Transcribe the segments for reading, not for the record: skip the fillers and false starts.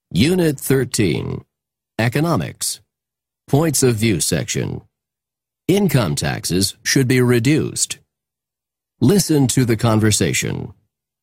Unit 13, Economics, Points of View section. Income taxes should be reduced. Listen to the conversation.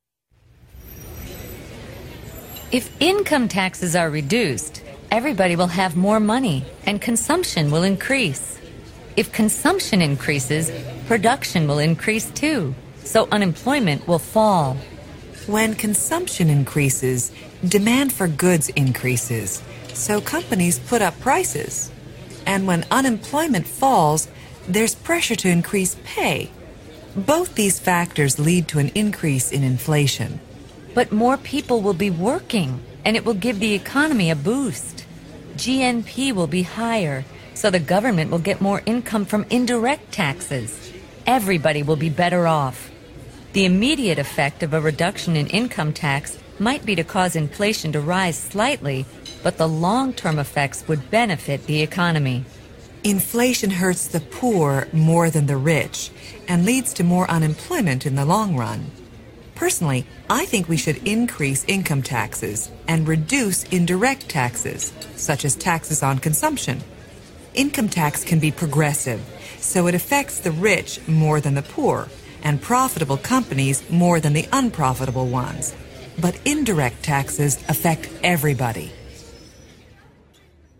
If income taxes are reduced, everybody will have more money and consumption will increase. If consumption increases, production will increase too, so unemployment will fall. When consumption increases, demand for goods increases, so companies put up prices. And when unemployment falls, there's pressure to increase pay. Both these factors lead to an increase in inflation. But more people will be working, and it will give the economy a boost. GNP will be higher, so the government will get more income from indirect taxes. Everybody will be better off. The immediate effect of a reduction in income tax might be to cause inflation to rise slightly, but the long-term effects would benefit the economy. Inflation hurts the poor more than the rich and leads to more unemployment in the long run. Personally, I think we should increase income taxes and reduce indirect taxes, such as taxes on consumption. Income tax can be progressive, so it affects the rich more than the poor, and profitable companies more than the unprofitable ones. But indirect taxes affect everybody.